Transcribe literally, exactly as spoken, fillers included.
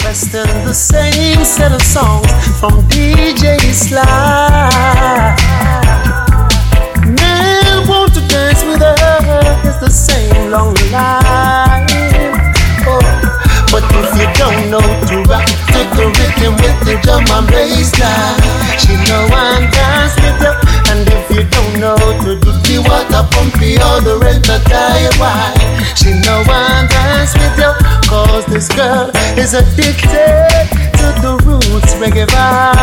requesting the same set of songs from D J Sly. Men want to dance with her, it's the same long line. Oh, but if you don't know to rock to the rhythm with the drum and bass line, she know I'm dance with you. And if you don't know to do the water pumpy or the red the tire wide, she know I'm dance with you. Cause this girl is addicted to the roots reggae vibe.